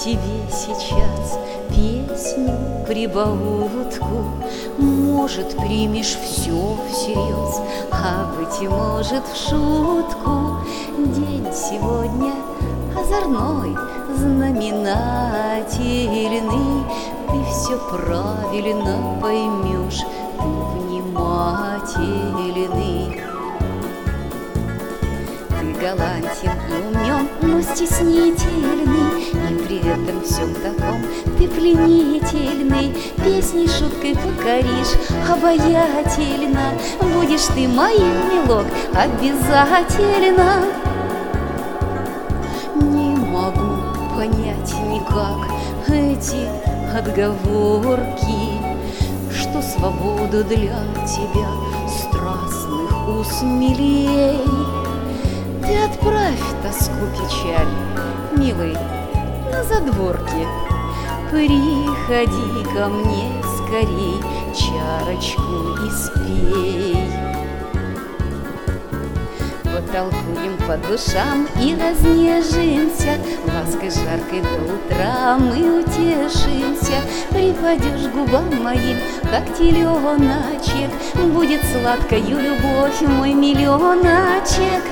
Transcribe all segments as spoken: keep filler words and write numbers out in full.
тебе сейчас песню, прибаутку. Может, примешь все всерьез, а, быть может, в шутку. День сегодня озорной, знаменательный. Ты все правильно поймешь, ты внимательный. Ты галантен и умен, но стеснительный, и при этом всем таком ты пленительный. Песней, шуткой покоришь обаятельно. Будешь ты моим, милок, обязательно. Не могу понять никак эти отговорки, что свобода для тебя страстных уз милей. Ты отправь тоску, печаль, милый, на задворки. Приходи ко мне скорей, чарочку испей. Потолкуем по душам и разнежимся, лаской жаркой до утра мы утешимся. Припадешь к губам моим, как теленочек, будет сладкою любовь, мой миллионочек.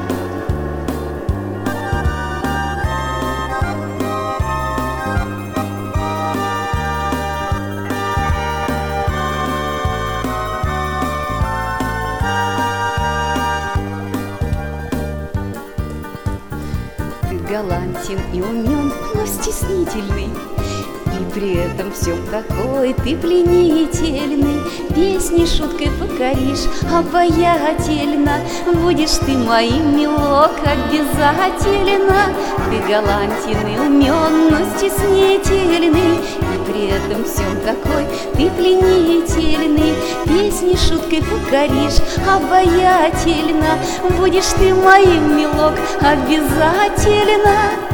Галантен и умен, но стеснительный, и при этом всем такой ты пленительный. Песней, шуткой покоришь обаятельно. Будешь ты моим, милок, обязательно. Ты галантен и умен, но стеснительный, и при этом всем такой ты пленительный. Песней, шуткой покоришь обаятельно. Будешь ты моим, милок, обязательно.